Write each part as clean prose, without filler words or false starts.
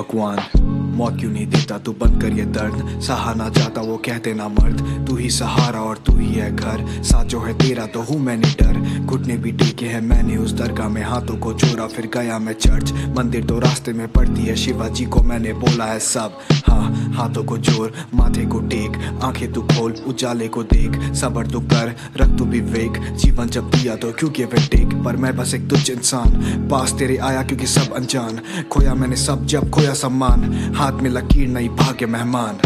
भगवान मौत क्यों नहीं देता, तू बंद कर ये दर्द, सहा ना जाता वो कहते ना मर्द, तू ही सहारा और तू ही है घर, साथ जो है तेरा तो हूँ मैंने डर, घुटने भी टेके हैं मैंने उस दरगाह में, हाथों को जोड़ा फिर गया मैं चर्च, मंदिर तो रास्ते में पड़ती है, शिवाजी को मैंने बोला है सब, हाँ हाथों को जोड़ माथे को टेक, आंखें तू खोल उजाले को देख, सबर तू कर रख तू विवेक, जीवन जब दिया तो क्यों गिव एंड टेक, पर मैं बस एक तुझ इंसान, पास तेरे आया क्योंकि सब अनजान, खोया मैंने सब जब खोया सम्मान, हाथ में लकीर नहीं भाग्य मेहमान।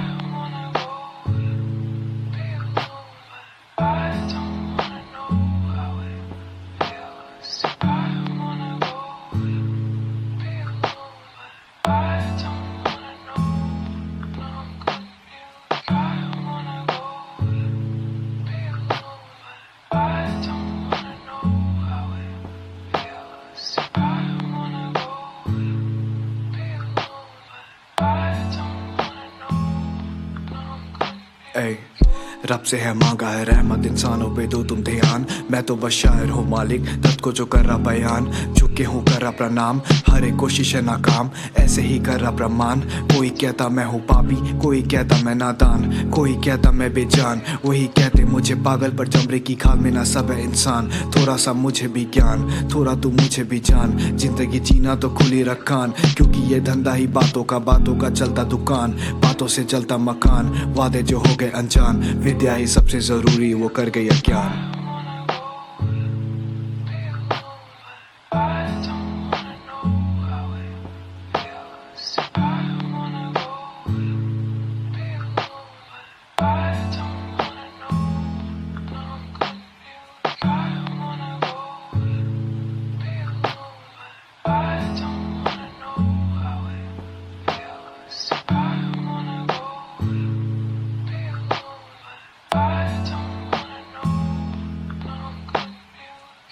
रब से है मांगा है रहमत, इंसानों पे दो तुम ध्यान, मैं तो बस शायर हूँ मालिक, दर्द को जो कर रहा बयान, झुक के हूँ कर रहा प्रणाम, हर एक कोशिश है नाकाम, ऐसे ही कर रहा प्रमाण, कोई कहता मैं हूँ पापी, कोई कहता मैं नादान, कोई कहता मैं बेजान, वही कहते मुझे पागल, पर चमड़े की खाल में ना सब है इंसान, थोड़ा सा मुझे भी ज्ञान, थोड़ा तू मुझे भी जान, जिंदगी जीना तो खुली रखान, क्योंकि ये धंधा ही बातों का चलता दुकान, बातों से जलता मकान, वादे जो हो गए अनजान, विद्या ही सबसे जरूरी वो कर गई अज्ञान।